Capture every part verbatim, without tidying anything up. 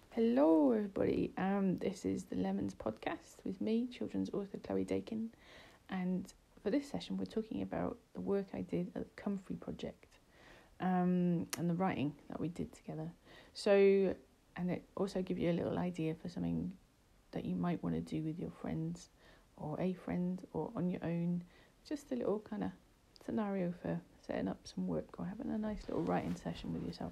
Hello, everybody. Um, this is the Lemons podcast with me, children's author Chloe Dakin, and for this session, we're talking about the work I did at the Comfrey Project, um, and the writing that we did together. So, and it also give you a little idea for something that you might want to do with your friends, or a friend, or on your own. Just a little kind of scenario for setting up some work or having a nice little writing session with yourself.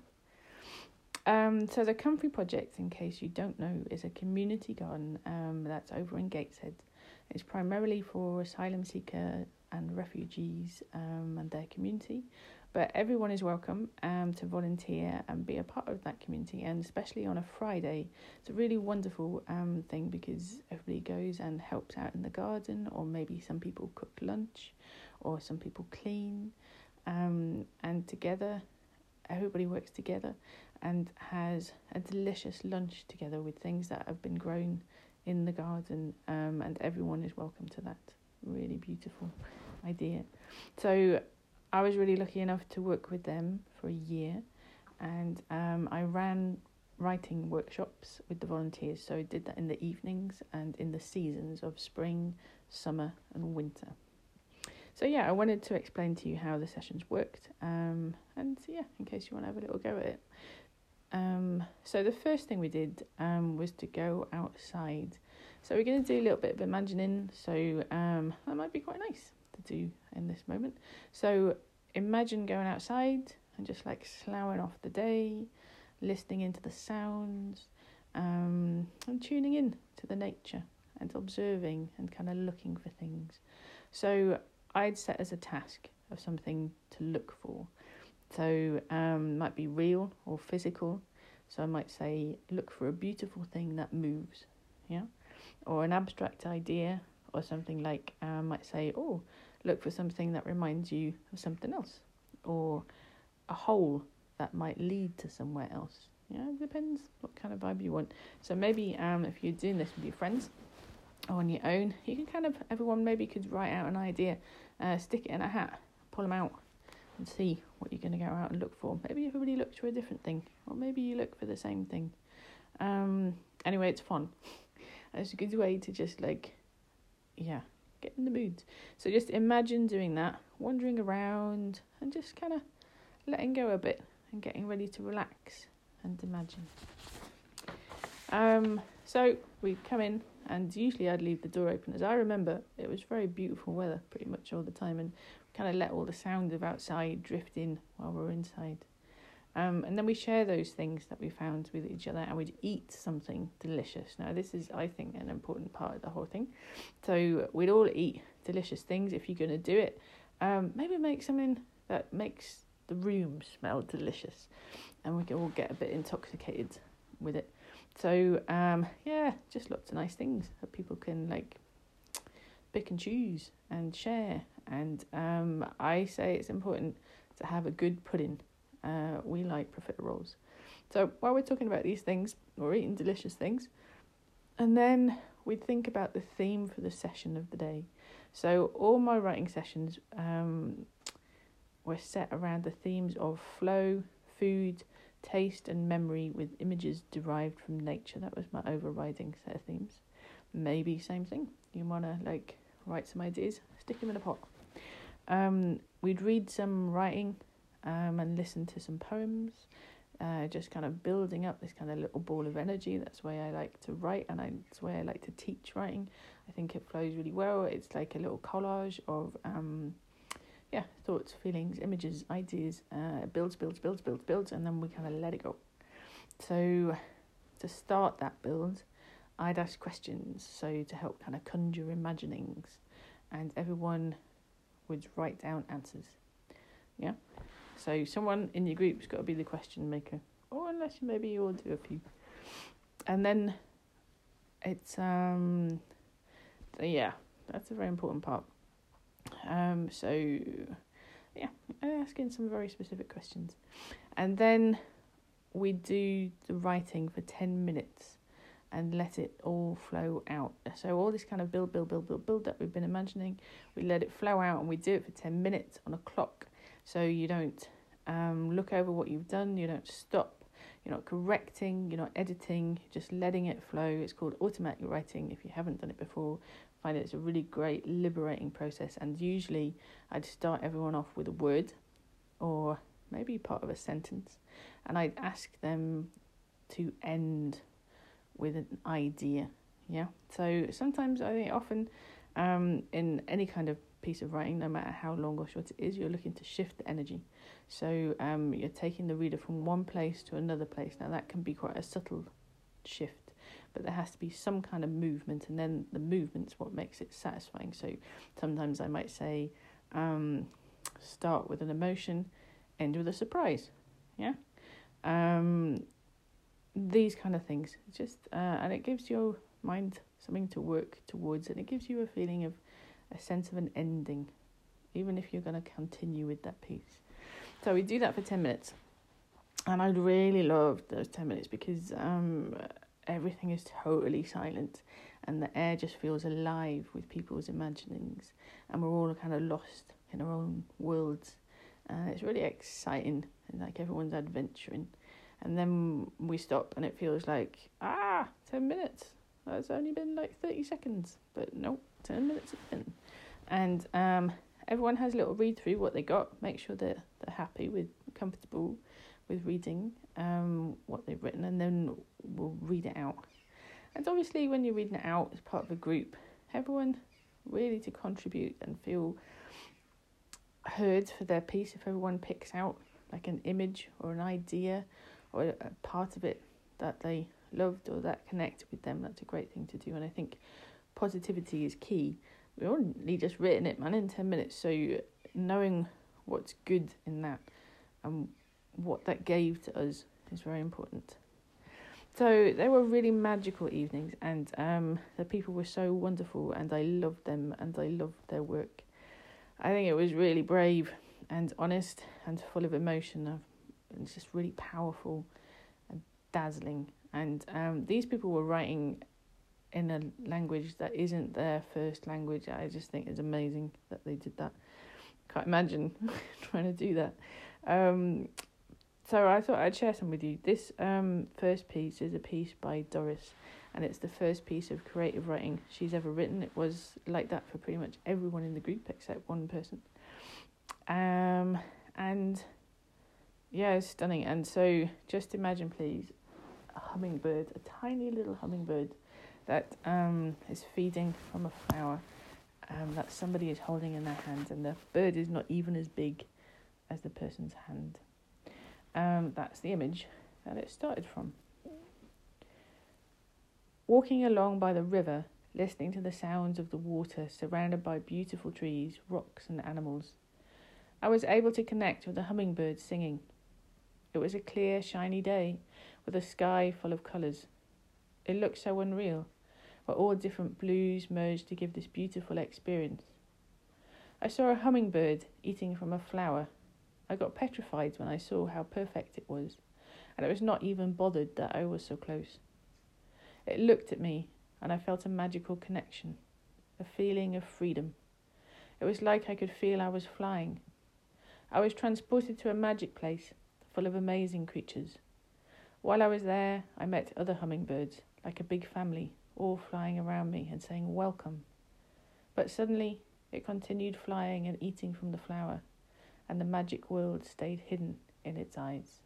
Um, so the Comfrey Project, in case you don't know, is a community garden um, that's over in Gateshead. It's primarily for asylum seeker and refugees um, and their community, but everyone is welcome um, to volunteer and be a part of that community, and especially on a Friday. It's a really wonderful um, thing because everybody goes and helps out in the garden, or maybe some people cook lunch, or some people clean, um, and together, everybody works together and has a delicious lunch together with things that have been grown in the garden, um, and everyone is welcome to that. Really beautiful idea. So I was really lucky enough to work with them for a year, and um, I ran writing workshops with the volunteers. So I did that in the evenings and in the seasons of spring, summer and winter. So yeah, I wanted to explain to you how the sessions worked, um, and yeah, in case you want to have a little go at it. Um, so the first thing we did um, was to go outside. So we're going to do a little bit of imagining, so um, that might be quite nice to do in this moment. So imagine going outside and just like sloughing off the day, listening into the sounds, um, and tuning in to the nature and observing and kind of looking for things. So I'd set as a task of something to look for. So um, might be real or physical. So I might say, look for a beautiful thing that moves, yeah, or an abstract idea, or something like I um, might say, oh, look for something that reminds you of something else, or a hole that might lead to somewhere else. Yeah, it depends what kind of vibe you want. So maybe um, if you're doing this with your friends or on your own, you can kind of, everyone maybe could write out an idea, uh, stick it in a hat, pull them out, and see what you're going to go out and look for. Maybe everybody looks for a different thing, or maybe you look for the same thing. Um, anyway, it's fun. It's a good way to just like, yeah, get in the mood. So just imagine doing that, wandering around and just kind of letting go a bit and getting ready to relax and imagine. Um, so we'd come in, and usually I'd leave the door open. As I remember, it was very beautiful weather pretty much all the time, and kind of let all the sound of outside drift in while we're inside. Um, and then we share those things that we found with each other, and we'd eat something delicious. Now, this is, I think, an important part of the whole thing. So we'd all eat delicious things if you're going to do it. Um, maybe make something that makes the room smell delicious, and we can all get a bit intoxicated with it. So, um, yeah, just lots of nice things that people can, like, pick and choose and share. And um, I say it's important to have a good pudding. Uh, we like profiteroles. So while we're talking about these things, we're eating delicious things. And then we think about the theme for the session of the day. So all my writing sessions um, were set around the themes of flow, food, taste and memory, with images derived from nature. That was my overriding set of themes. Maybe same thing. You want to like write some ideas, stick them in a pot. Um, we'd read some writing um, and listen to some poems, uh, just kind of building up this kind of little ball of energy. That's the way I like to write, and I, that's the way I like to teach writing. I think it flows really well. It's like a little collage of um, yeah, thoughts, feelings, images, ideas. Uh, it builds, builds, builds, builds, builds, and then we kind of let it go. So to start that build, I'd ask questions, so to help kind of conjure imaginings, and everyone would write down answers. Yeah, so someone in your group's got to be the question maker, or unless maybe you all do a few. And then it's um yeah, that's a very important part. Um so yeah, asking some very specific questions, and then we do the writing for ten minutes and let it all flow out. So all this kind of build, build, build, build, build that we've been imagining, we let it flow out, and we do it for ten minutes on a clock. So you don't um, look over what you've done, you don't stop, You're not correcting, you're not editing, you're just letting it flow. It's called automatic writing. If you haven't done it before, I find it's a really great, liberating process. And usually I'd start everyone off with a word or maybe part of a sentence, and I'd ask them to end with an idea. Yeah. So sometimes, I think often um, in any kind of piece of writing, no matter how long or short it is, you're looking to shift the energy. So um, you're taking the reader from one place to another place. Now that can be quite a subtle shift, but there has to be some kind of movement, and then the movement's what makes it satisfying. So sometimes I might say, um, start with an emotion, end with a surprise. Yeah. Um, these kind of things. Just uh, and it gives your mind something to work towards, and it gives you a feeling of a sense of an ending, even if you're going to continue with that piece. So we do that for ten minutes, and I really love those ten minutes because um, everything is totally silent, and the air just feels alive with people's imaginings, and we're all kind of lost in our own worlds, and it's really exciting, and like everyone's adventuring. And then we stop, and it feels like, ah, ten minutes. That's only been like thirty seconds. But nope, ten minutes has been. And um, everyone has a little read through what they got. Make sure that they're happy with, comfortable with reading um, what they've written. And then we'll read it out. And obviously, when you're reading it out as part of a group, everyone really to contribute and feel heard for their piece. If everyone picks out like an image or an idea or a part of it that they loved or that connected with them, that's a great thing to do. And I think positivity is key. We've only just written it, man, in ten minutes. So knowing what's good in that and what that gave to us is very important. So they were really magical evenings, and um, the people were so wonderful, and I loved them, and I loved their work. I think it was really brave and honest and full of emotion. It's just really powerful and dazzling. And um, these people were writing in a language that isn't their first language. I just think it's amazing that they did that. Can't imagine trying to do that. Um, so I thought I'd share some with you. This um, first piece is a piece by Doris, and it's the first piece of creative writing she's ever written. It was like that for pretty much everyone in the group except one person. Um, and yeah, it's stunning. And so just imagine, please, a hummingbird, a tiny little hummingbird that um is feeding from a flower um, that somebody is holding in their hand, and the bird is not even as big as the person's hand. Um, that's the image that it started from. Walking along by the river, listening to the sounds of the water, surrounded by beautiful trees, rocks and animals, I was able to connect with the hummingbird singing. It was a clear, shiny day, with a sky full of colours. It looked so unreal, where all different blues merged to give this beautiful experience. I saw a hummingbird eating from a flower. I got petrified when I saw how perfect it was, and it was not even bothered that I was so close. It looked at me, and I felt a magical connection, a feeling of freedom. It was like I could feel I was flying. I was transported to a magic place, full of amazing creatures. While I was there, I met other hummingbirds, like a big family, all flying around me and saying welcome. But suddenly, it continued flying and eating from the flower, and the magic world stayed hidden in its eyes.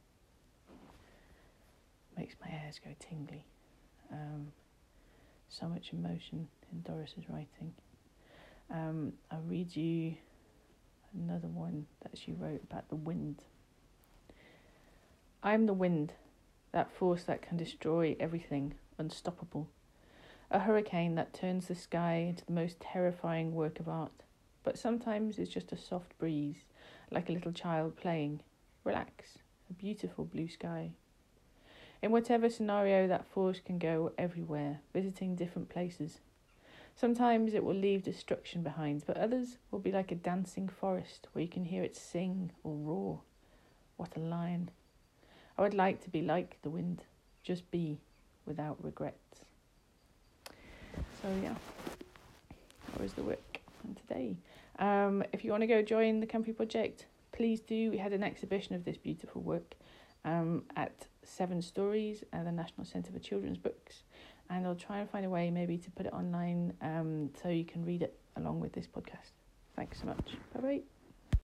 Makes my hairs go tingly. Um, so much emotion in Doris's writing. Um, I'll read you another one that she wrote about the wind. I am the wind, that force that can destroy everything, unstoppable. A hurricane that turns the sky into the most terrifying work of art. But sometimes it's just a soft breeze, like a little child playing. Relax, a beautiful blue sky. In whatever scenario, that force can go everywhere, visiting different places. Sometimes it will leave destruction behind, but others will be like a dancing forest where you can hear it sing or roar. What a line. I would like to be like the wind, just be without regrets. So yeah, that was the work on today. Um, if you want to go join the Comfrey Project, please do. We had an exhibition of this beautiful work um, at seven stories at the National Centre for Children's Books, and I'll try and find a way maybe to put it online um, so you can read it along with this podcast. Thanks so much. Bye bye.